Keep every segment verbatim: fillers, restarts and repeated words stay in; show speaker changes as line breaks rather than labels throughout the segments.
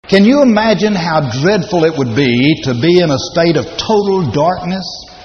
Can you imagine how dreadful it would be to be in a state of total darkness?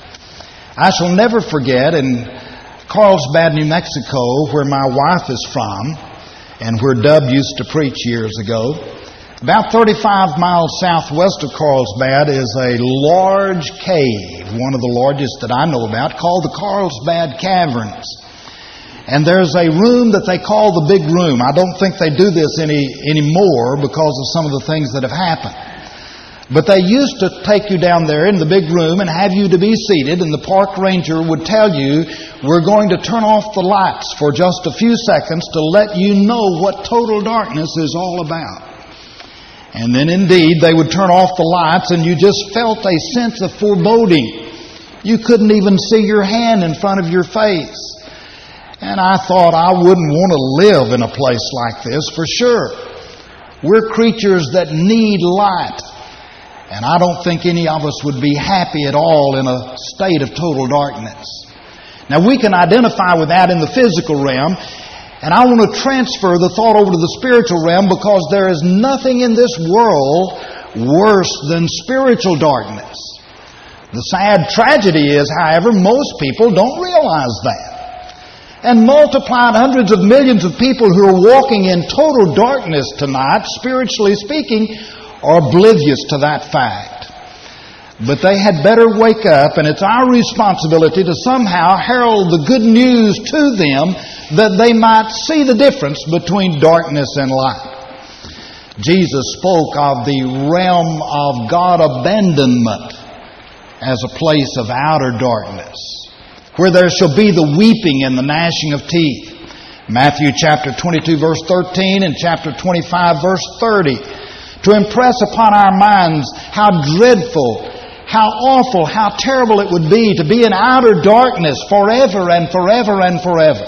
I shall never forget in Carlsbad, New Mexico, where my wife is from, and where Dub used to preach years ago. About thirty-five miles southwest of Carlsbad is a large cave, one of the largest that I know about, called the Carlsbad Caverns. And there's a room that they call the Big Room. I don't think they do this any anymore because of some of the things that have happened. But they used to take you down there in the big room and have you to be seated, and the park ranger would tell you, we're going to turn off the lights for just a few seconds to let you know what total darkness is all about. And then indeed they would turn off the lights and you just felt a sense of foreboding. You couldn't even see your hand in front of your face. And I thought I wouldn't want to live in a place like this for sure. We're creatures that need light. And I don't think any of us would be happy at all in a state of total darkness. Now we can identify with that in the physical realm. And I want to transfer the thought over to the spiritual realm because there is nothing in this world worse than spiritual darkness. The sad tragedy is, however, most people don't realize that. And multiplied hundreds of millions of people who are walking in total darkness tonight, spiritually speaking, are oblivious to that fact. But they had better wake up, and it's our responsibility to somehow herald the good news to them that they might see the difference between darkness and light. Jesus spoke of the realm of God abandonment as a place of outer darkness, where there shall be the weeping and the gnashing of teeth. Matthew chapter twenty-two verse thirteen and chapter twenty-five verse thirty. To impress upon our minds how dreadful, how awful, how terrible it would be to be in outer darkness forever and forever and forever.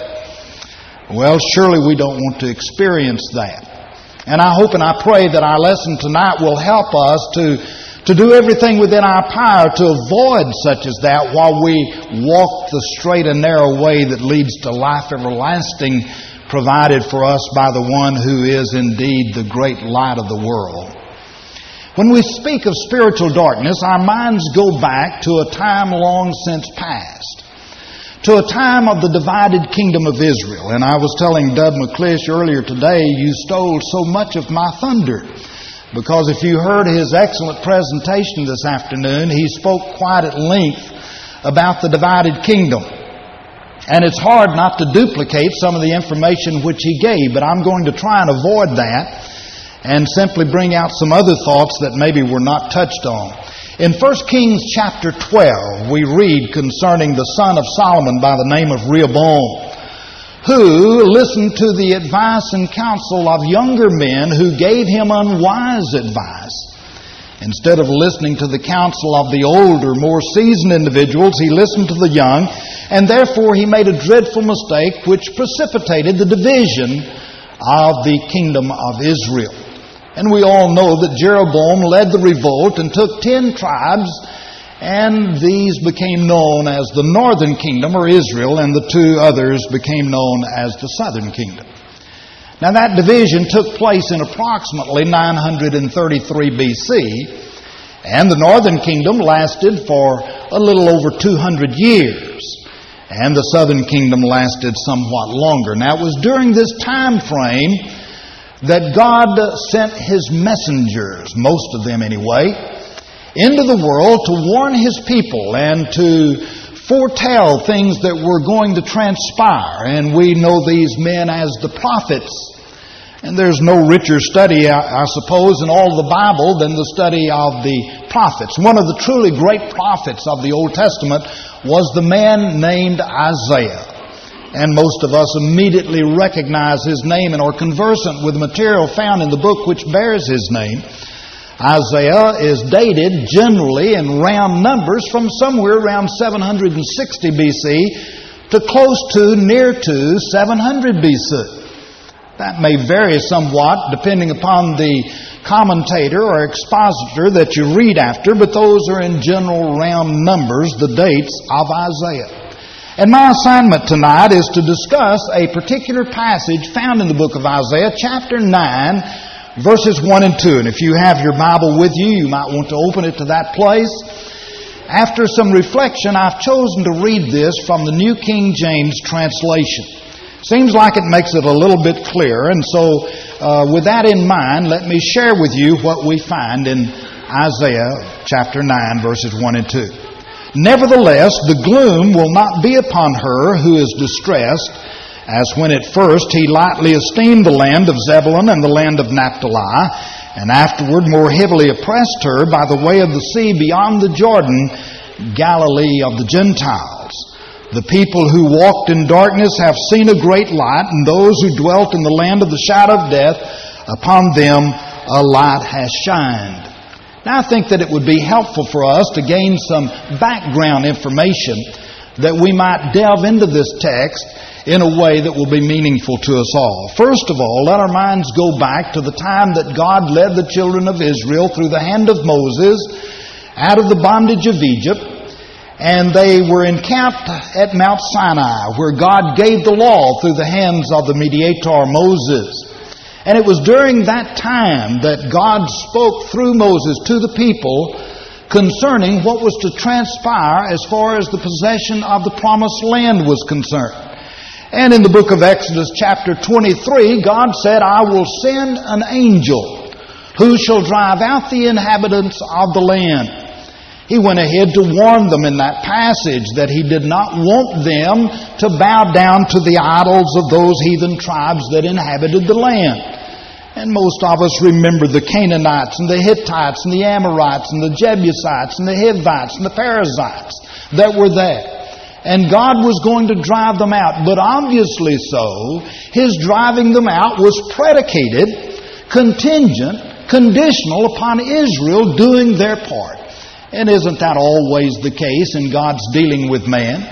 Well, surely we don't want to experience that. And I hope and I pray that our lesson tonight will help us to To do everything within our power to avoid such as that while we walk the straight and narrow way that leads to life everlasting, provided for us by the one who is indeed the great light of the world. When we speak of spiritual darkness, our minds go back to a time long since past, to a time of the divided kingdom of Israel. And I was telling Dub McClish earlier today, you stole so much of my thunder. Because if you heard his excellent presentation this afternoon, he spoke quite at length about the divided kingdom. And it's hard not to duplicate some of the information which he gave, but I'm going to try and avoid that and simply bring out some other thoughts that maybe were not touched on. In First Kings chapter twelve, we read concerning the son of Solomon by the name of Rehoboam, who listened to the advice and counsel of younger men who gave him unwise advice. Instead of listening to the counsel of the older, more seasoned individuals, he listened to the young, and therefore he made a dreadful mistake which precipitated the division of the kingdom of Israel. And we all know that Jeroboam led the revolt and took ten tribes, and these became known as the northern kingdom, or Israel, and the two others became known as the southern kingdom. Now that division took place in approximately nine hundred thirty-three B C, and the northern kingdom lasted for a little over two hundred years, and the southern kingdom lasted somewhat longer. Now it was during this time frame that God sent His messengers, most of them anyway, into the world to warn His people and to foretell things that were going to transpire. And we know these men as the prophets. And there's no richer study, I suppose, in all the Bible than the study of the prophets. One of the truly great prophets of the Old Testament was the man named Isaiah. And most of us immediately recognize his name and are conversant with the material found in the book which bears his name. Isaiah is dated generally in round numbers from somewhere around seven hundred sixty B C to close to, near to seven hundred B C. That may vary somewhat depending upon the commentator or expositor that you read after, but those are in general round numbers, the dates of Isaiah. And my assignment tonight is to discuss a particular passage found in the book of Isaiah, chapter nine, verses one and two. And if you have your Bible with you, you might want to open it to that place. After some reflection, I've chosen to read this from the New King James translation. Seems like it makes it a little bit clearer, and so uh, with that in mind, let me share with you what we find in Isaiah chapter nine, verses one and two. Nevertheless, the gloom will not be upon her who is distressed, as when at first he lightly esteemed the land of Zebulun and the land of Naphtali, and afterward more heavily oppressed her by the way of the sea beyond the Jordan, Galilee of the Gentiles. The people who walked in darkness have seen a great light, and those who dwelt in the land of the shadow of death, upon them a light has shined. Now I think that it would be helpful for us to gain some background information that we might delve into this text in a way that will be meaningful to us all. First of all, let our minds go back to the time that God led the children of Israel through the hand of Moses out of the bondage of Egypt, and they were encamped at Mount Sinai, where God gave the law through the hands of the mediator Moses. And it was during that time that God spoke through Moses to the people concerning what was to transpire as far as the possession of the promised land was concerned. And in the book of Exodus chapter twenty-three, God said, I will send an angel who shall drive out the inhabitants of the land. He went ahead to warn them in that passage that He did not want them to bow down to the idols of those heathen tribes that inhabited the land. And most of us remember the Canaanites and the Hittites and the Amorites and the Jebusites and the Hivites and the Perizzites that were there. And God was going to drive them out. But obviously so, His driving them out was predicated, contingent, conditional upon Israel doing their part. And isn't that always the case in God's dealing with man?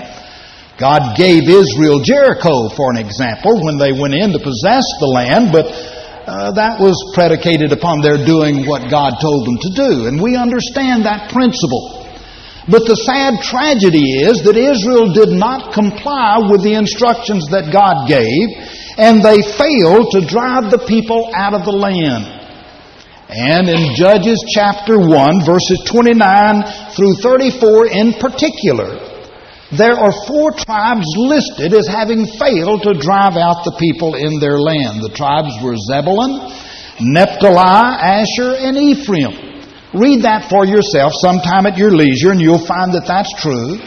God gave Israel Jericho, for an example, when they went in to possess the land, but uh, that was predicated upon their doing what God told them to do. And we understand that principle. But the sad tragedy is that Israel did not comply with the instructions that God gave, and they failed to drive the people out of the land. And in Judges chapter one, verses twenty-nine through thirty-four in particular, there are four tribes listed as having failed to drive out the people in their land. The tribes were Zebulun, Naphtali, Asher, and Ephraim. Read that for yourself sometime at your leisure, and you'll find that that's true.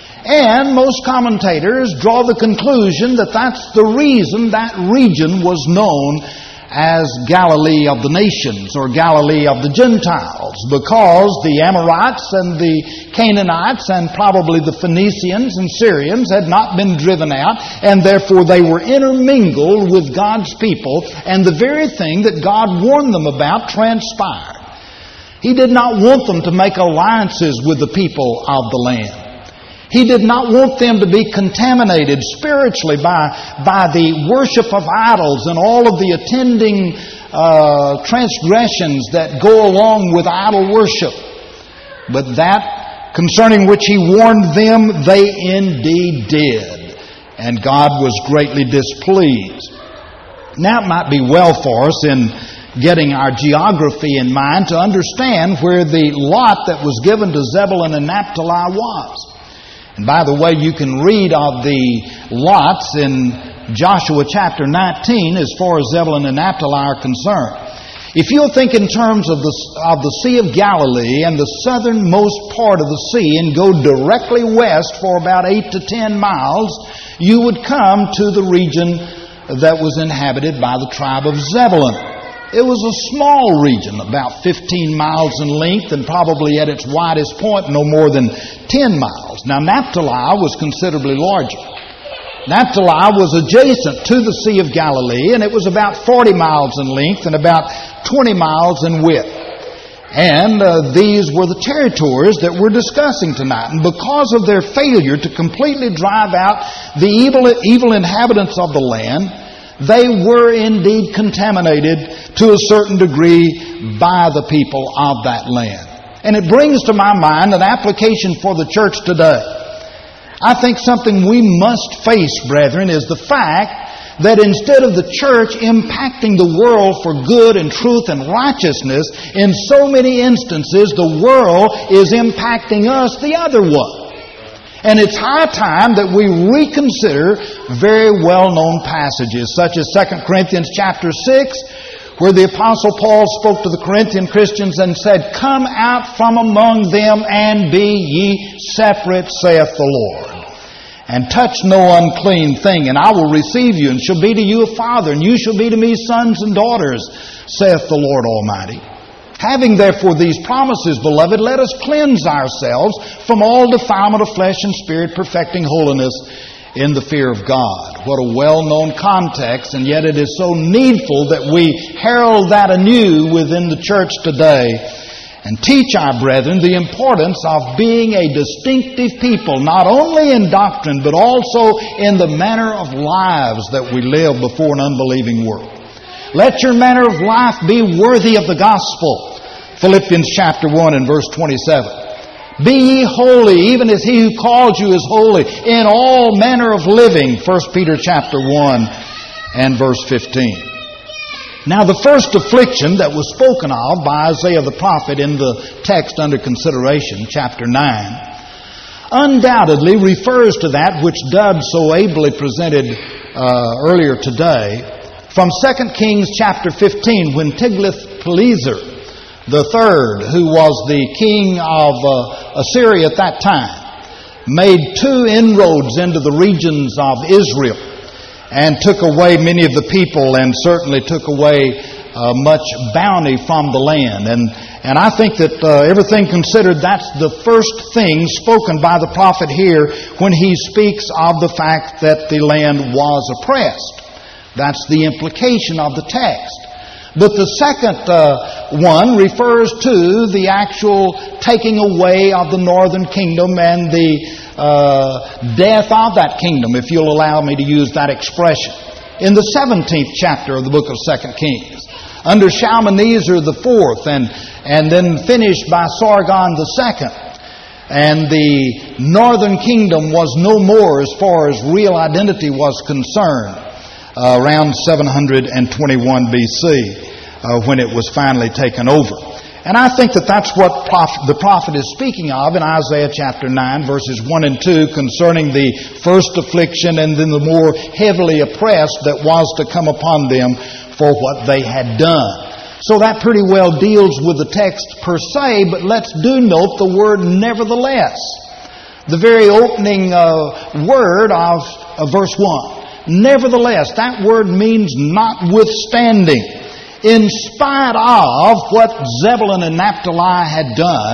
And most commentators draw the conclusion that that's the reason that region was known as Galilee of the nations, or Galilee of the Gentiles, because the Amorites and the Canaanites and probably the Phoenicians and Syrians had not been driven out, and therefore they were intermingled with God's people, and the very thing that God warned them about transpired. He did not want them to make alliances with the people of the land. He did not want them to be contaminated spiritually by, by the worship of idols and all of the attending uh, transgressions that go along with idol worship. But that concerning which He warned them, they indeed did. And God was greatly displeased. Now it might be well for us in getting our geography in mind to understand where the lot that was given to Zebulun and Naphtali was. And by the way, you can read of the lots in Joshua chapter nineteen as far as Zebulun and Naphtali are concerned. If you'll think in terms of the, of the Sea of Galilee and the southernmost part of the sea and go directly west for about eight to ten miles, you would come to the region that was inhabited by the tribe of Zebulun. It was a small region, about fifteen miles in length, and probably at its widest point no more than ten miles. Now Naphtali was considerably larger. Naphtali was adjacent to the Sea of Galilee, and it was about forty miles in length and about twenty miles in width. And uh, these were the territories that we're discussing tonight. And because of their failure to completely drive out the evil, evil inhabitants of the land, they were indeed contaminated to a certain degree by the people of that land. And it brings to my mind an application for the church today. I think something we must face, brethren, is the fact that instead of the church impacting the world for good and truth and righteousness, in so many instances the world is impacting us the other way. And it's high time that we reconsider very well-known passages, such as Second Corinthians chapter six, where the Apostle Paul spoke to the Corinthian Christians and said, "Come out from among them and be ye separate, saith the Lord. And touch no unclean thing, and I will receive you, and shall be to you a father, and you shall be to me sons and daughters, saith the Lord Almighty. Having therefore these promises, beloved, let us cleanse ourselves from all defilement of flesh and spirit, perfecting holiness in the fear of God." What a well-known context, and yet it is so needful that we herald that anew within the church today and teach our brethren the importance of being a distinctive people, not only in doctrine, but also in the manner of lives that we live before an unbelieving world. Let your manner of life be worthy of the gospel. Philippians chapter one and verse twenty-seven. Be ye holy, even as he who called you is holy, in all manner of living. First Peter chapter one and verse fifteen. Now the first affliction that was spoken of by Isaiah the prophet in the text under consideration, chapter nine, undoubtedly refers to that which Dud so ably presented uh, earlier today from Second Kings chapter fifteen, when Tiglath-Pileser the third, who was the king of uh, Assyria at that time, made two inroads into the regions of Israel and took away many of the people, and certainly took away uh, much bounty from the land. And and I think that uh, everything considered, that's the first thing spoken by the prophet here when he speaks of the fact that the land was oppressed. That's the implication of the text. But the second uh, one refers to the actual taking away of the northern kingdom and the uh, death of that kingdom, if you'll allow me to use that expression. In the seventeenth chapter of the book of Second Kings, under Shalmaneser the fourth, and, and then finished by Sargon the second, and the northern kingdom was no more as far as real identity was concerned, Uh, around seven hundred twenty-one B C, uh, when it was finally taken over. And I think that that's what prof- the prophet is speaking of in Isaiah chapter nine, verses one and two, concerning the first affliction and then the more heavily oppressed that was to come upon them for what they had done. So that pretty well deals with the text per se, but let's do note the word nevertheless. The very opening uh, word of, of verse one. Nevertheless, that word means notwithstanding. In spite of what Zebulun and Naphtali had done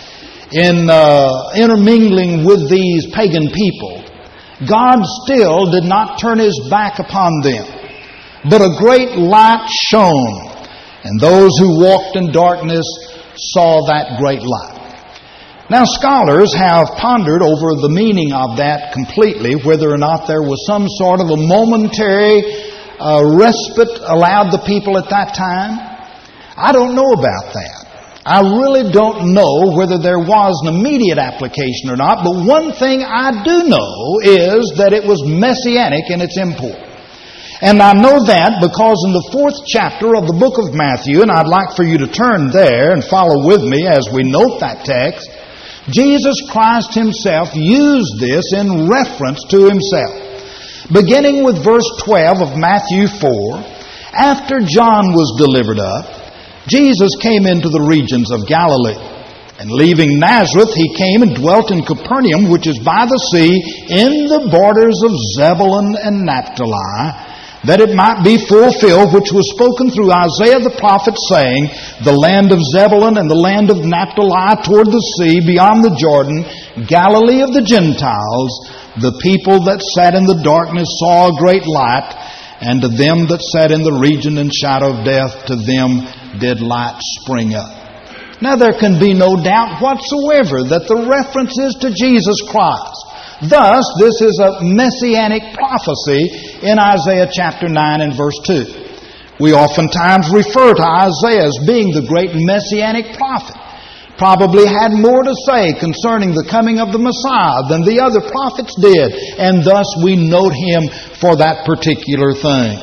in uh, intermingling with these pagan people, God still did not turn His back upon them. But a great light shone, and those who walked in darkness saw that great light. Now, scholars have pondered over the meaning of that completely, whether or not there was some sort of a momentary uh, respite allowed the people at that time. I don't know about that. I really don't know whether there was an immediate application or not, but one thing I do know is that it was messianic in its import. And I know that because in the fourth chapter of the book of Matthew, and I'd like for you to turn there and follow with me as we note that text, Jesus Christ Himself used this in reference to Himself. Beginning with verse twelve of Matthew four, after John was delivered up, Jesus came into the regions of Galilee. And leaving Nazareth, He came and dwelt in Capernaum, which is by the sea, in the borders of Zebulun and Naphtali, that it might be fulfilled which was spoken through Isaiah the prophet, saying, The land of Zebulun and the land of Naphtali toward the sea beyond the Jordan, Galilee of the Gentiles, the people that sat in the darkness saw a great light, and to them that sat in the region and shadow of death, to them did light spring up. Now there can be no doubt whatsoever that the reference is to Jesus Christ. Thus, this is a messianic prophecy in Isaiah chapter nine and verse two. We oftentimes refer to Isaiah as being the great messianic prophet, probably had more to say concerning the coming of the Messiah than the other prophets did, and thus we note him for that particular thing.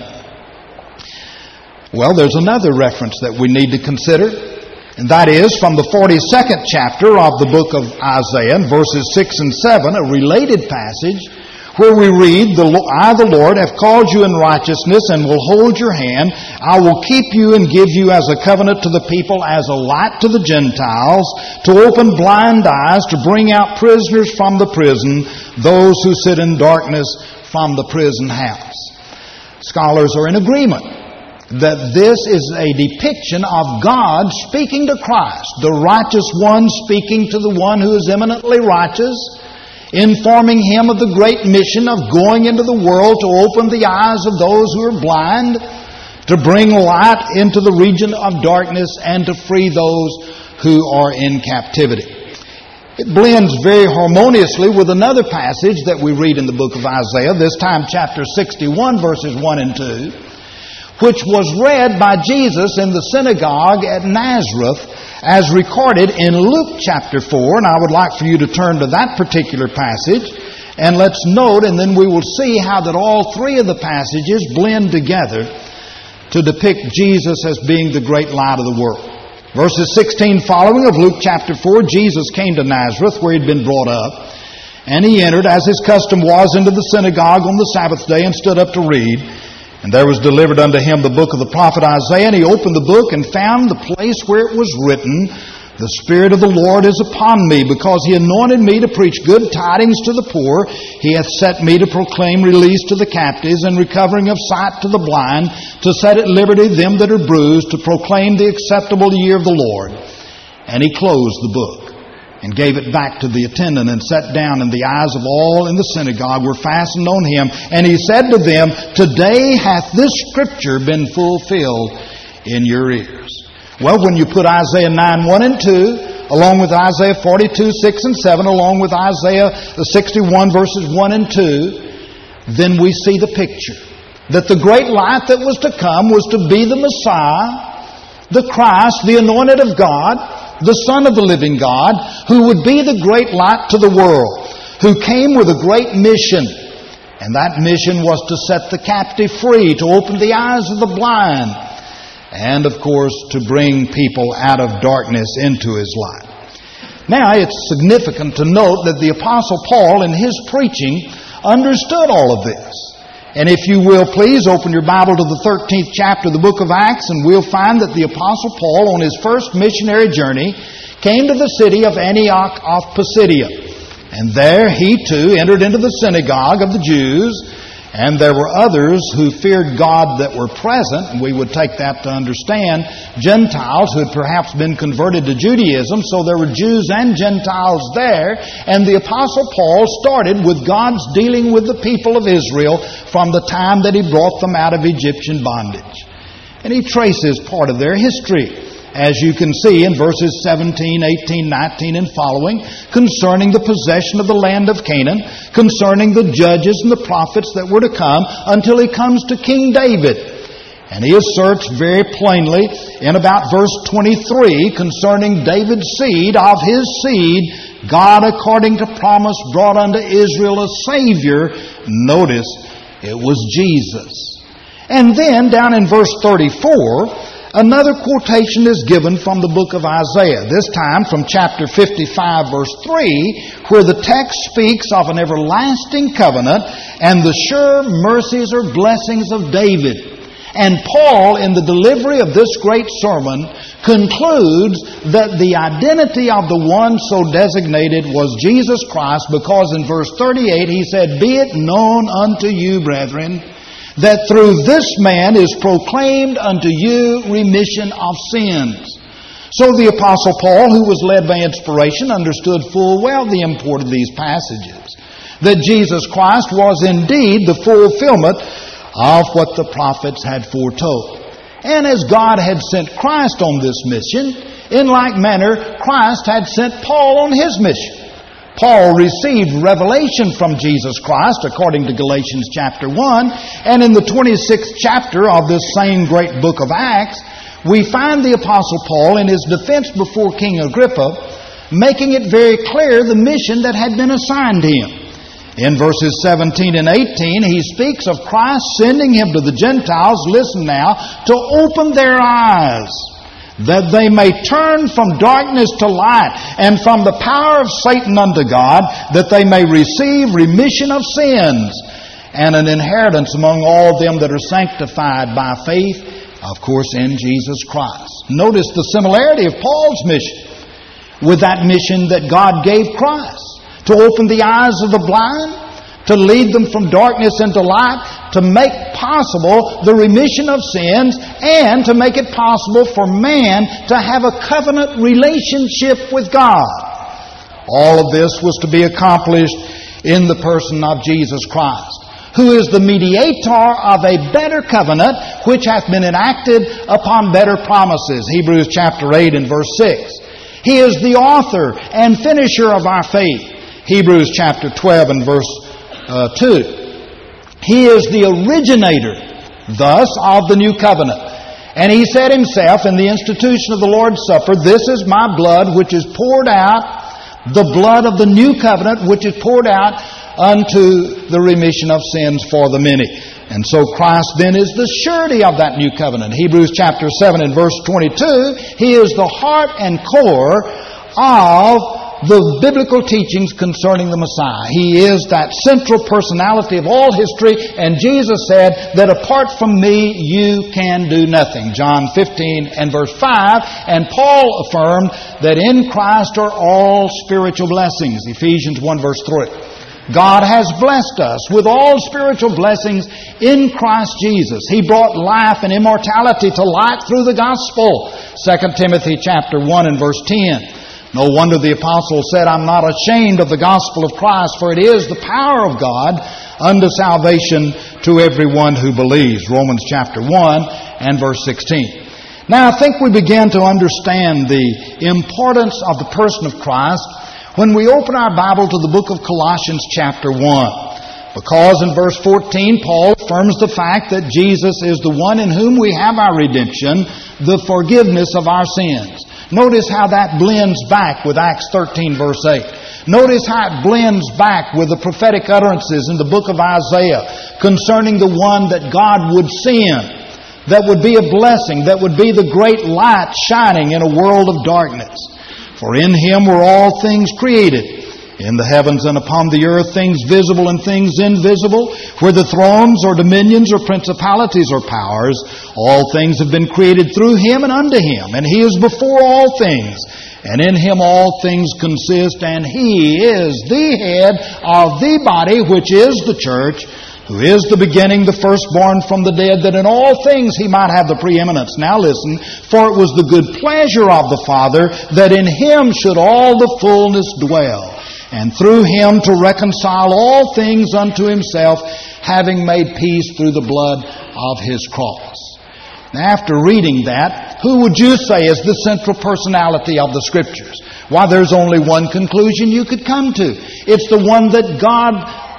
Well, there's another reference that we need to consider, and that is from the forty-second chapter of the book of Isaiah, verses six and seven, a related passage, where we read, I, the Lord, have called you in righteousness and will hold your hand. I will keep you and give you as a covenant to the people, as a light to the Gentiles, to open blind eyes, to bring out prisoners from the prison, those who sit in darkness from the prison house. Scholars are in agreement that this is a depiction of God speaking to Christ, the righteous one speaking to the one who is eminently righteous, informing him of the great mission of going into the world to open the eyes of those who are blind, to bring light into the region of darkness, and to free those who are in captivity. It blends very harmoniously with another passage that we read in the book of Isaiah, this time chapter sixty-one, verses one and two, which was read by Jesus in the synagogue at Nazareth, as recorded in Luke chapter four. And I would like for you to turn to that particular passage, and let's note, and then we will see how that all three of the passages blend together to depict Jesus as being the great light of the world. Verses sixteen following of Luke chapter four, Jesus came to Nazareth, where he had been brought up, and he entered, as his custom was, into the synagogue on the Sabbath day, and stood up to read. And there was delivered unto him the book of the prophet Isaiah, and he opened the book and found the place where it was written, The Spirit of the Lord is upon me, because he anointed me to preach good tidings to the poor. He hath set me to proclaim release to the captives, and recovering of sight to the blind, to set at liberty them that are bruised, to proclaim the acceptable year of the Lord. And he closed the book, and gave it back to the attendant, and sat down, and the eyes of all in the synagogue were fastened on him. And he said to them, Today hath this scripture been fulfilled in your ears. Well, when you put Isaiah nine, one and two, along with Isaiah forty-two, six and seven, along with Isaiah sixty-one, verses one and two, then we see the picture that the great light that was to come was to be the Messiah, the Christ, the anointed of God, the Son of the living God, who would be the great light to the world, who came with a great mission. And that mission was to set the captive free, to open the eyes of the blind, and of course to bring people out of darkness into his light. Now it's significant to note that the Apostle Paul in his preaching understood all of this. And if you will, please open your Bible to the thirteenth chapter of the book of Acts, and we'll find that the Apostle Paul, on his first missionary journey, came to the city of Antioch of Pisidia. And there he too entered into the synagogue of the Jews, and there were others who feared God that were present, and we would take that to understand Gentiles who had perhaps been converted to Judaism, so there were Jews and Gentiles there, and the Apostle Paul started with God's dealing with the people of Israel from the time that he brought them out of Egyptian bondage. And he traces part of their history, as you can see in verses seventeen, eighteen, nineteen and following, concerning the possession of the land of Canaan, concerning the judges and the prophets that were to come, until he comes to King David. And he asserts very plainly in about verse twenty-three concerning David's seed, of his seed, God according to promise brought unto Israel a Savior. Notice, it was Jesus. And then down in verse thirty-four, another quotation is given from the book of Isaiah, this time from chapter fifty-five, verse three, where the text speaks of an everlasting covenant and the sure mercies or blessings of David. And Paul, in the delivery of this great sermon, concludes that the identity of the one so designated was Jesus Christ, because in verse thirty-eight he said, Be it known unto you, brethren, that through this man is proclaimed unto you remission of sins. So the Apostle Paul, who was led by inspiration, understood full well the import of these passages, that Jesus Christ was indeed the fulfillment of what the prophets had foretold. And as God had sent Christ on this mission, in like manner Christ had sent Paul on his mission. Paul received revelation from Jesus Christ, according to Galatians chapter one, and in the twenty-sixth chapter of this same great book of Acts, we find the Apostle Paul in his defense before King Agrippa making it very clear the mission that had been assigned to him. In verses seventeen and eighteen, he speaks of Christ sending him to the Gentiles, listen now, to open their eyes, that they may turn from darkness to light, and from the power of Satan unto God, that they may receive remission of sins, and an inheritance among all them that are sanctified by faith, of course, in Jesus Christ. Notice the similarity of Paul's mission with that mission that God gave Christ. To open the eyes of the blind, to lead them from darkness into light, to make possible the remission of sins, and to make it possible for man to have a covenant relationship with God. All of this was to be accomplished in the person of Jesus Christ, who is the mediator of a better covenant, which hath been enacted upon better promises. Hebrews chapter eight and verse six. He is the author and finisher of our faith. Hebrews chapter twelve and verse uh, two. He is the originator, thus, of the new covenant. And he said himself in the institution of the Lord's Supper, "This is my blood which is poured out, the blood of the new covenant which is poured out unto the remission of sins for the many." And so Christ then is the surety of that new covenant. Hebrews chapter seven and verse twenty-two, He is the heart and core of the biblical teachings concerning the Messiah. He is that central personality of all history, and Jesus said that apart from me you can do nothing. John fifteen and verse five, and Paul affirmed that in Christ are all spiritual blessings. Ephesians one verse three. God has blessed us with all spiritual blessings in Christ Jesus. He brought life and immortality to light through the gospel. Second Timothy chapter one and verse ten. No wonder the apostle said, "I'm not ashamed of the gospel of Christ, for it is the power of God unto salvation to everyone who believes." Romans chapter one and verse sixteen. Now I think we begin to understand the importance of the person of Christ when we open our Bible to the book of Colossians chapter one. Because in verse fourteen, Paul affirms the fact that Jesus is the one in whom we have our redemption, the forgiveness of our sins. Notice how that blends back with Acts thirteen verse eight. Notice how it blends back with the prophetic utterances in the book of Isaiah concerning the one that God would send, that would be a blessing, that would be the great light shining in a world of darkness. For in Him were all things created, in the heavens and upon the earth, things visible and things invisible, whether thrones or dominions or principalities or powers. All things have been created through Him and unto Him, and He is before all things. And in Him all things consist, and He is the head of the body, which is the church, who is the beginning, the firstborn from the dead, that in all things He might have the preeminence. Now listen, for it was the good pleasure of the Father that in Him should all the fullness dwell, and through Him to reconcile all things unto Himself, having made peace through the blood of His cross. Now, after reading that, who would you say is the central personality of the Scriptures? Why, there's only one conclusion you could come to. It's the one that God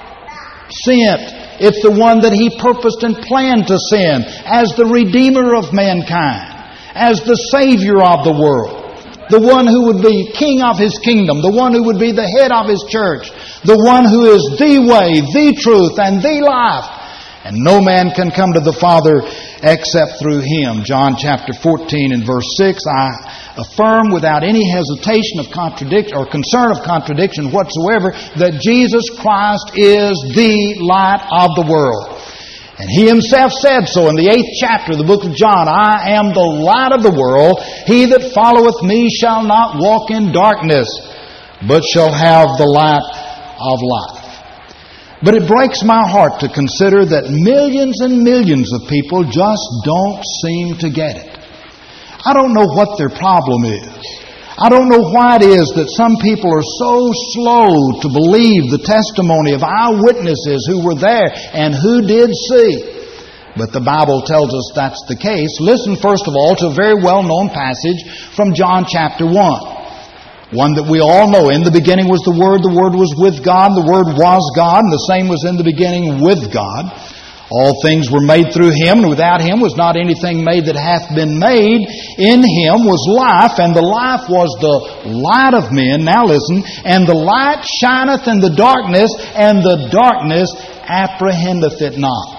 sent. It's the one that He purposed and planned to send as the Redeemer of mankind, as the Savior of the world. The one who would be king of His kingdom, the one who would be the head of His church, the one who is the way, the truth, and the life. And no man can come to the Father except through Him. John chapter fourteen and verse six, I affirm without any hesitation of contradiction or concern of contradiction whatsoever that Jesus Christ is the light of the world. And He Himself said so in the eighth chapter of the book of John, "I am the light of the world. He that followeth me shall not walk in darkness, but shall have the light of life." But it breaks my heart to consider that millions and millions of people just don't seem to get it. I don't know what their problem is. I don't know why it is that some people are so slow to believe the testimony of eyewitnesses who were there and who did see. But the Bible tells us that's the case. Listen first of all to a very well-known passage from John chapter one. One that we all know. In the beginning was the Word, the Word was with God, the Word was God, and the same was in the beginning with God. All things were made through Him, and without Him was not anything made that hath been made. In Him was life, and the life was the light of men. Now listen. And the light shineth in the darkness, and the darkness apprehendeth it not.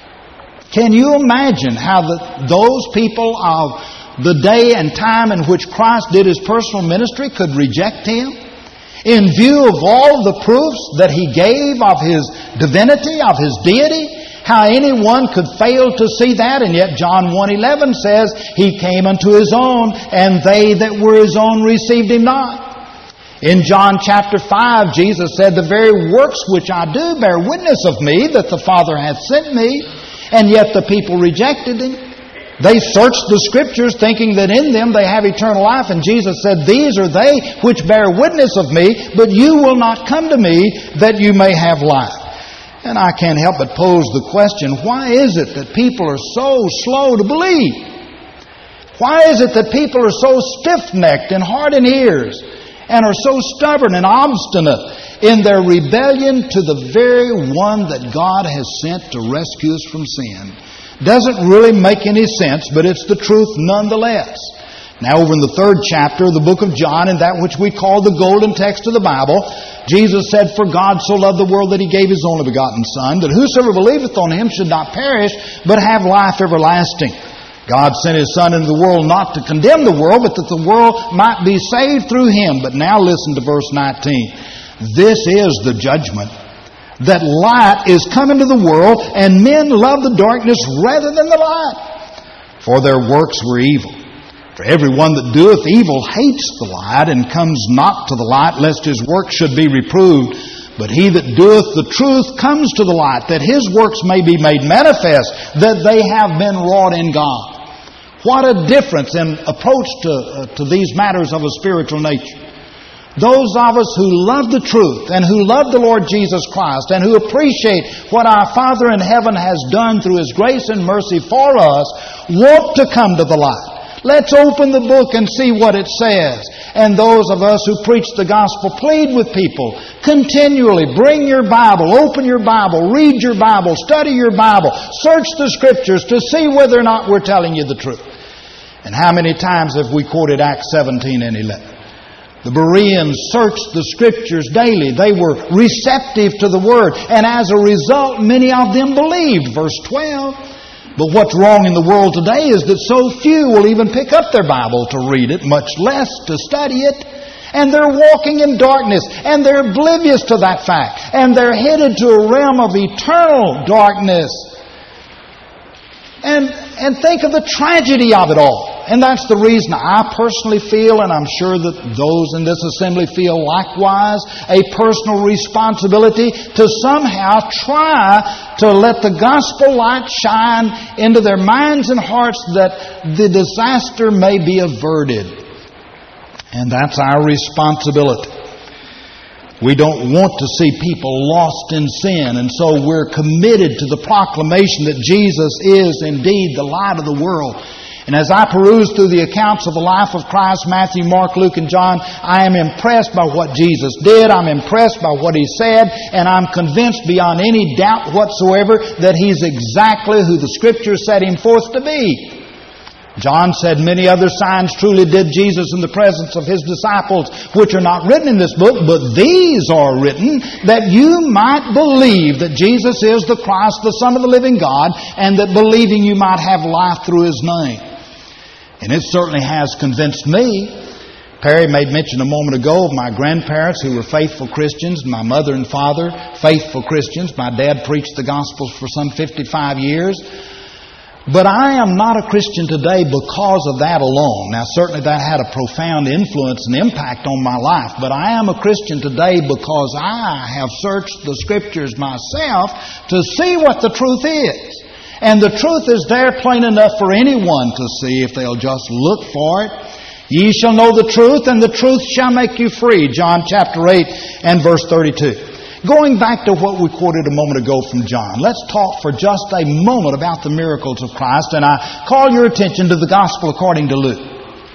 Can you imagine how the, those people of the day and time in which Christ did His personal ministry could reject Him? In view of all the proofs that He gave of His divinity, of His deity, how anyone could fail to see that? And yet John one eleven says, He came unto His own, and they that were His own received Him not. In John chapter five, Jesus said, The very works which I do bear witness of Me, that the Father hath sent Me. And yet the people rejected Him. They searched the Scriptures thinking that in them they have eternal life. And Jesus said, These are they which bear witness of Me, but you will not come to Me that you may have life. And I can't help but pose the question, why is it that people are so slow to believe? Why is it that people are so stiff-necked and hard in ears and are so stubborn and obstinate in their rebellion to the very one that God has sent to rescue us from sin? Doesn't really make any sense, but it's the truth nonetheless. Now over in the third chapter of the book of John, in that which we call the golden text of the Bible, Jesus said, For God so loved the world that He gave His only begotten Son, that whosoever believeth on Him should not perish, but have life everlasting. God sent His Son into the world not to condemn the world, but that the world might be saved through Him. But now listen to verse nineteen. This is the judgment, that light is come into the world, and men love the darkness rather than the light, for their works were evil. For every one that doeth evil hates the light, and comes not to the light, lest his works should be reproved. But he that doeth the truth comes to the light, that his works may be made manifest, that they have been wrought in God. What a difference in approach to, uh, to these matters of a spiritual nature. Those of us who love the truth and who love the Lord Jesus Christ and who appreciate what our Father in heaven has done through His grace and mercy for us want to come to the light. Let's open the book and see what it says. And those of us who preach the gospel, plead with people continually. Bring your Bible, open your Bible, read your Bible, study your Bible, search the Scriptures to see whether or not we're telling you the truth. And how many times have we quoted Acts seventeen and eleven? The Bereans searched the Scriptures daily. They were receptive to the Word. And as a result, many of them believed. Verse twelve. But what's wrong in the world today is that so few will even pick up their Bible to read it, much less to study it. And they're walking in darkness. And they're oblivious to that fact. And they're headed to a realm of eternal darkness. And, and think of the tragedy of it all. And that's the reason I personally feel, and I'm sure that those in this assembly feel likewise, a personal responsibility to somehow try to let the gospel light shine into their minds and hearts that the disaster may be averted. And that's our responsibility. We don't want to see people lost in sin, and so we're committed to the proclamation that Jesus is indeed the light of the world. And as I peruse through the accounts of the life of Christ, Matthew, Mark, Luke, and John, I am impressed by what Jesus did. I'm impressed by what He said. And I'm convinced beyond any doubt whatsoever that He's exactly who the Scriptures set Him forth to be. John said, Many other signs truly did Jesus in the presence of His disciples, which are not written in this book, but these are written that you might believe that Jesus is the Christ, the Son of the living God, and that believing you might have life through His name. And it certainly has convinced me. Perry made mention a moment ago of my grandparents who were faithful Christians, my mother and father, faithful Christians. My dad preached the Gospels for some fifty-five years. But I am not a Christian today because of that alone. Now, certainly that had a profound influence and impact on my life. But I am a Christian today because I have searched the Scriptures myself to see what the truth is. And the truth is there plain enough for anyone to see if they'll just look for it. Ye shall know the truth, and the truth shall make you free. John chapter eight and verse thirty-two. Going back to what we quoted a moment ago from John, let's talk for just a moment about the miracles of Christ, and I call your attention to the Gospel according to Luke.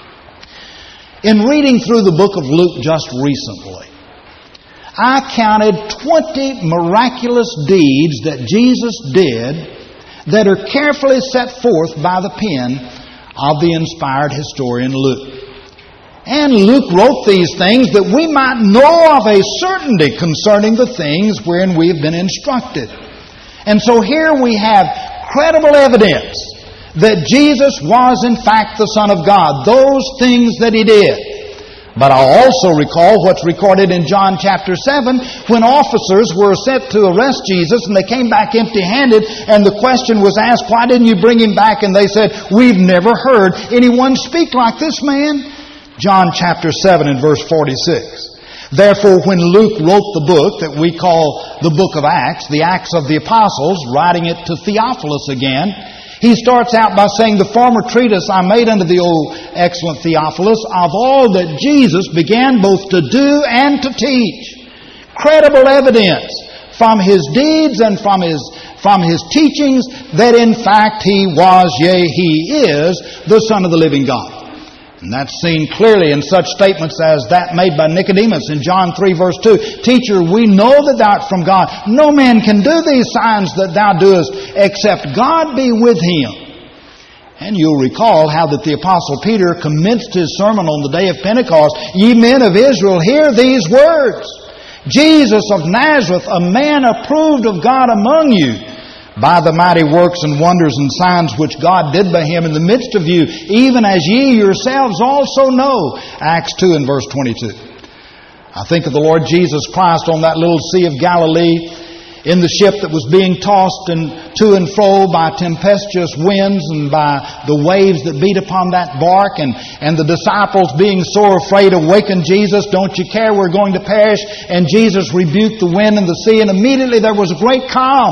In reading through the book of Luke just recently, I counted twenty miraculous deeds that Jesus did that are carefully set forth by the pen of the inspired historian Luke. And Luke wrote these things that we might know of a certainty concerning the things wherein we have been instructed. And so here we have credible evidence that Jesus was in fact the Son of God, those things that He did. But I also recall what's recorded in John chapter seven, when officers were sent to arrest Jesus and they came back empty-handed, and the question was asked, why didn't you bring Him back? And they said, we've never heard anyone speak like this man. John chapter seven and verse forty-six. Therefore, when Luke wrote the book that we call the book of Acts, the Acts of the Apostles, writing it to Theophilus again, he starts out by saying, the former treatise I made unto the old excellent Theophilus of all that Jesus began both to do and to teach. Credible evidence from His deeds and from His, from His teachings that in fact He was, yea, He is, the Son of the living God. And that's seen clearly in such statements as that made by Nicodemus in John three verse two. Teacher, we know that thou art from God. No man can do these signs that thou doest except God be with him. And you'll recall how that the Apostle Peter commenced his sermon on the day of Pentecost. Ye men of Israel, hear these words. Jesus of Nazareth, a man approved of God among you, by the mighty works and wonders and signs which God did by Him in the midst of you, even as ye yourselves also know. Acts two and verse twenty-two. I think of the Lord Jesus Christ on that little Sea of Galilee, in the ship that was being tossed and to and fro by tempestuous winds and by the waves that beat upon that bark, and, and the disciples being so afraid awakened Jesus, don't you care, we're going to perish. And Jesus rebuked the wind and the sea, and immediately there was a great calm.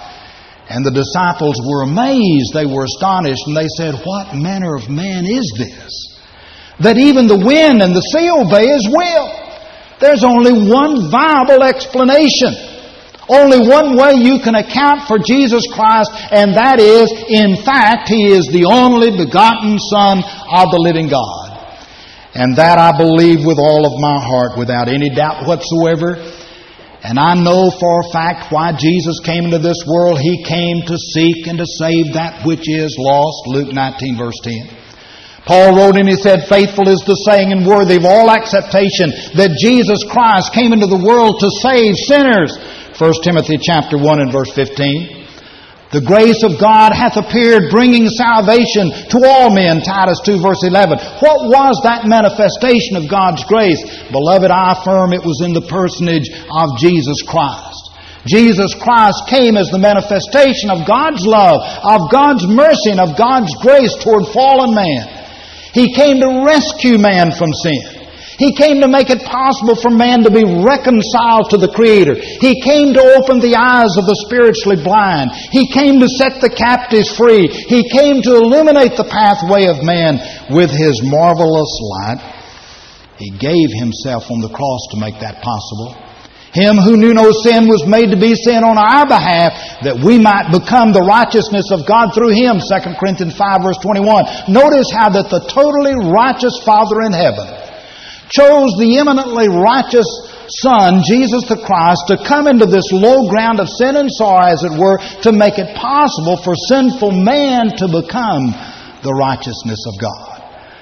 And the disciples were amazed, they were astonished, and they said, what manner of man is this, that even the wind and the sea obey His will? There's only one viable explanation. Only one way you can account for Jesus Christ, and that is, in fact, He is the only begotten Son of the living God. And that I believe with all of my heart, without any doubt whatsoever. And I know for a fact why Jesus came into this world. He came to seek and to save that which is lost. Luke nineteen verse ten. Paul wrote and he said, faithful is the saying and worthy of all acceptation that Jesus Christ came into the world to save sinners. First Timothy chapter one and verse fifteen. The grace of God hath appeared, bringing salvation to all men. Titus two verse eleven. What was that manifestation of God's grace? Beloved, I affirm it was in the personage of Jesus Christ. Jesus Christ came as the manifestation of God's love, of God's mercy, and of God's grace toward fallen man. He came to rescue man from sin. He came to make it possible for man to be reconciled to the Creator. He came to open the eyes of the spiritually blind. He came to set the captives free. He came to illuminate the pathway of man with His marvelous light. He gave Himself on the cross to make that possible. Him who knew no sin was made to be sin on our behalf, that we might become the righteousness of God through Him. Second Corinthians five verse twenty-one. Notice how that the totally righteous Father in heaven chose the eminently righteous Son, Jesus the Christ, to come into this low ground of sin and sorrow, as it were, to make it possible for sinful man to become the righteousness of God.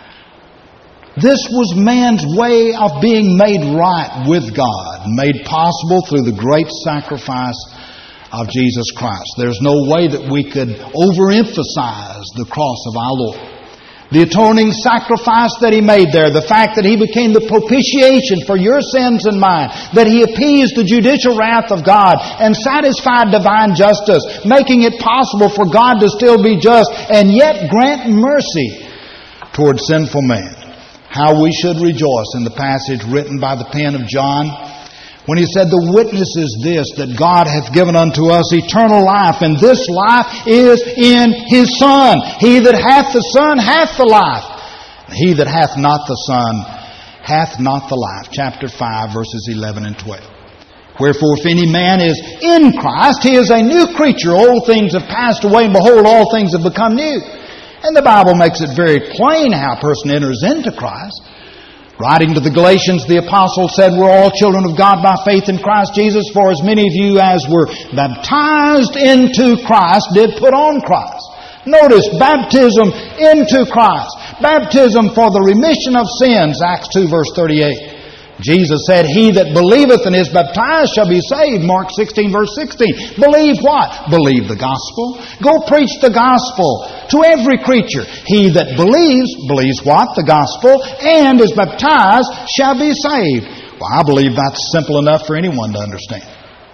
This was man's way of being made right with God, made possible through the great sacrifice of Jesus Christ. There's no way that we could overemphasize the cross of our Lord. The atoning sacrifice that He made there, the fact that He became the propitiation for your sins and mine, that He appeased the judicial wrath of God and satisfied divine justice, making it possible for God to still be just and yet grant mercy toward sinful man. How we should rejoice in the passage written by the pen of John, when he said, the witness is this, that God hath given unto us eternal life, and this life is in His Son. He that hath the Son hath the life. He that hath not the Son hath not the life. Chapter five, verses eleven and twelve. Wherefore, if any man is in Christ, he is a new creature. Old things have passed away, and behold, all things have become new. And the Bible makes it very plain how a person enters into Christ. Writing to the Galatians, the apostle said, we're all children of God by faith in Christ Jesus, for as many of you as were baptized into Christ did put on Christ. Notice, baptism into Christ. Baptism for the remission of sins, Acts two verse thirty-eight. Jesus said, he that believeth and is baptized shall be saved, Mark sixteen verse sixteen. Believe what? Believe the gospel. Go preach the gospel to every creature. He that believes, believes what? The gospel, and is baptized shall be saved. Well, I believe that's simple enough for anyone to understand.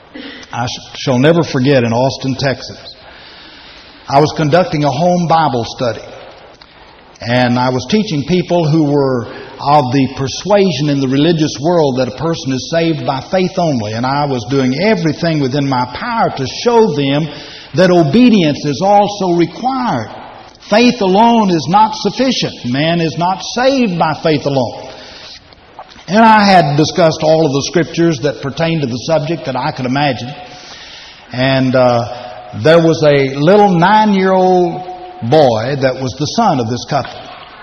I shall never forget in Austin, Texas, I was conducting a home Bible study. And I was teaching people who were of the persuasion in the religious world that a person is saved by faith only. And I was doing everything within my power to show them that obedience is also required. Faith alone is not sufficient. Man is not saved by faith alone. And I had discussed all of the scriptures that pertain to the subject that I could imagine. And uh, there was a little nine-year-old boy that was the son of this couple.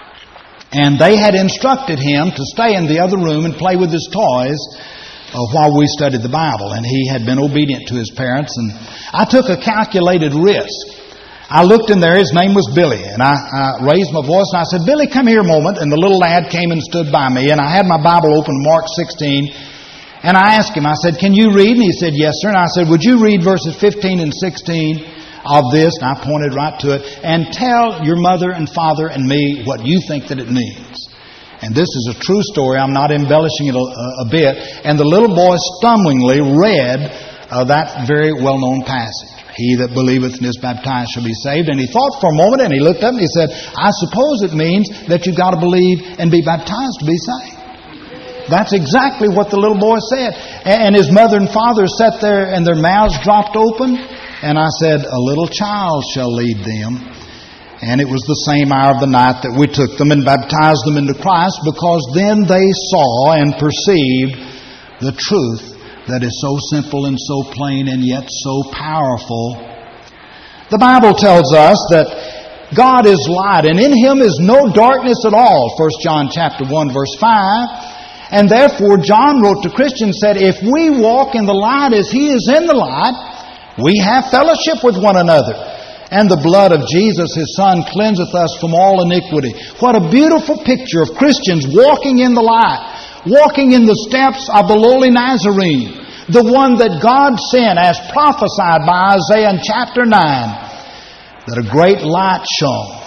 And they had instructed him to stay in the other room and play with his toys uh, while we studied the Bible. And he had been obedient to his parents. And I took a calculated risk. I looked in there. His name was Billy. And I, I raised my voice and I said, Billy, come here a moment. And the little lad came and stood by me. And I had my Bible open, Mark sixteen. And I asked him, I said, can you read? And he said, yes, sir. And I said, would you read verses fifteen and sixteen of this? And I pointed right to it. And tell your mother and father and me what you think that it means. And this is a true story. I'm not embellishing it a, a bit. And the little boy stumblingly read uh, that very well-known passage. He that believeth and is baptized shall be saved. And he thought for a moment and he looked up and he said, I suppose it means that you've got to believe and be baptized to be saved. That's exactly what the little boy said. And his mother and father sat there and their mouths dropped open. And I said, a little child shall lead them. And it was the same hour of the night that we took them and baptized them into Christ, because then they saw and perceived the truth that is so simple and so plain and yet so powerful. The Bible tells us that God is light, and in Him is no darkness at all, First John chapter one verse five. And therefore John wrote to Christians, said, if we walk in the light as He is in the light, we have fellowship with one another. And the blood of Jesus, His Son, cleanseth us from all iniquity. What a beautiful picture of Christians walking in the light, walking in the steps of the lowly Nazarene, the one that God sent as prophesied by Isaiah in chapter nine, that a great light shone.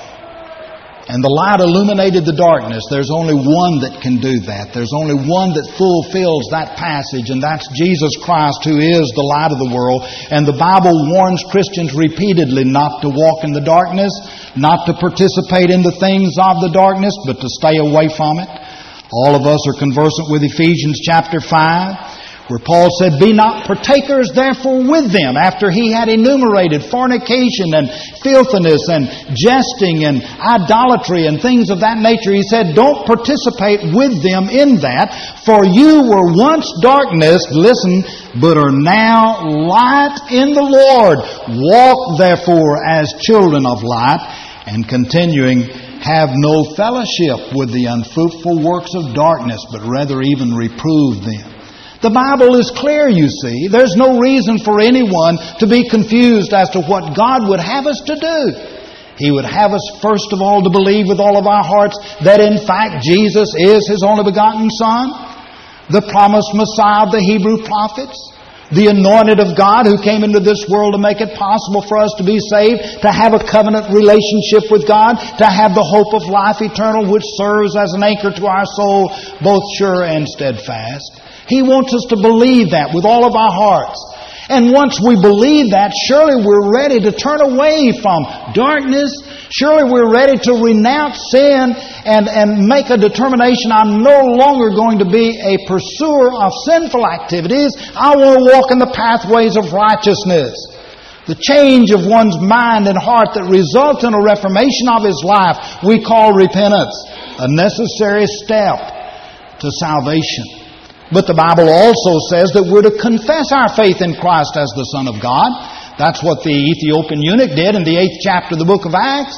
And the light illuminated the darkness. There's only one that can do that. There's only one that fulfills that passage, and that's Jesus Christ, who is the light of the world. And the Bible warns Christians repeatedly not to walk in the darkness, not to participate in the things of the darkness, but to stay away from it. All of us are conversant with Ephesians chapter five, where Paul said, be not partakers therefore with them, after he had enumerated fornication and filthiness and jesting and idolatry and things of that nature. He said, don't participate with them in that, for you were once darkness, listen, but are now light in the Lord. Walk therefore as children of light, and continuing, have no fellowship with the unfruitful works of darkness, but rather even reprove them. The Bible is clear, you see. There's no reason for anyone to be confused as to what God would have us to do. He would have us, first of all, to believe with all of our hearts that in fact Jesus is His only begotten Son, the promised Messiah of the Hebrew prophets, the anointed of God who came into this world to make it possible for us to be saved, to have a covenant relationship with God, to have the hope of life eternal, which serves as an anchor to our soul, both sure and steadfast. He wants us to believe that with all of our hearts. And once we believe that, surely we're ready to turn away from darkness. Surely we're ready to renounce sin and, and make a determination, I'm no longer going to be a pursuer of sinful activities. I want to walk in the pathways of righteousness. The change of one's mind and heart that results in a reformation of his life, we call repentance, a necessary step to salvation. But the Bible also says that we're to confess our faith in Christ as the Son of God. That's what the Ethiopian eunuch did in the eighth chapter of the book of Acts.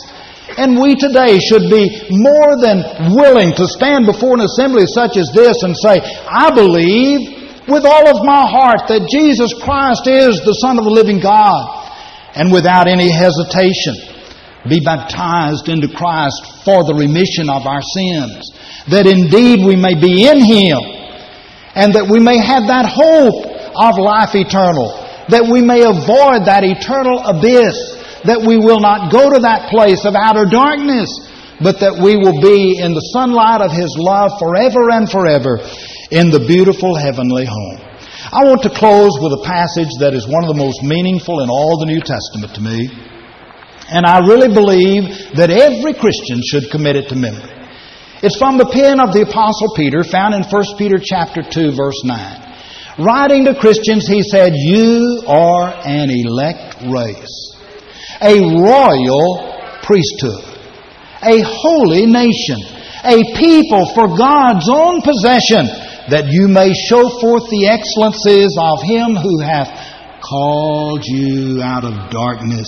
And we today should be more than willing to stand before an assembly such as this and say, I believe with all of my heart that Jesus Christ is the Son of the living God. And without any hesitation, be baptized into Christ for the remission of our sins. That indeed we may be in Him, and that we may have that hope of life eternal. That we may avoid that eternal abyss. That we will not go to that place of outer darkness, but that we will be in the sunlight of His love forever and forever in the beautiful heavenly home. I want to close with a passage that is one of the most meaningful in all the New Testament to me. And I really believe that every Christian should commit it to memory. It's from the pen of the Apostle Peter, found in First Peter chapter two, verse nine. Writing to Christians, he said, you are an elect race, a royal priesthood, a holy nation, a people for God's own possession, that you may show forth the excellencies of Him who hath called you out of darkness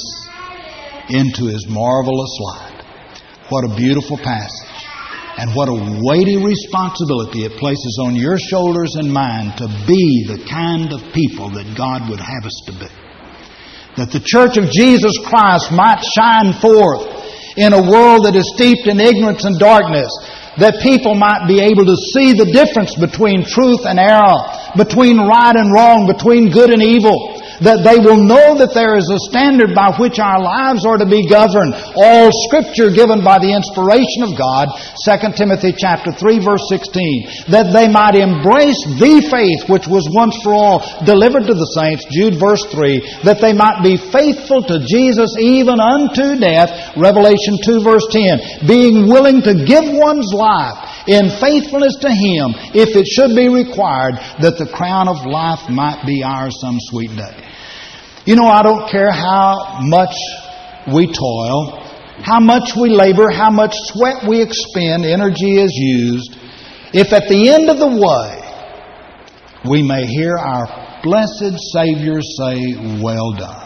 into His marvelous light. What a beautiful passage. And what a weighty responsibility it places on your shoulders and mine to be the kind of people that God would have us to be. That the church of Jesus Christ might shine forth in a world that is steeped in ignorance and darkness. That people might be able to see the difference between truth and error, between right and wrong, between good and evil. That they will know that there is a standard by which our lives are to be governed. All Scripture given by the inspiration of God, Second Timothy chapter three, verse sixteen. That they might embrace the faith which was once for all delivered to the saints, Jude verse three. That they might be faithful to Jesus even unto death, Revelation two, verse ten. Being willing to give one's life in faithfulness to Him, if it should be required, that the crown of life might be ours some sweet day. You know, I don't care how much we toil, how much we labor, how much sweat we expend, energy is used, if at the end of the way we may hear our blessed Savior say, well done.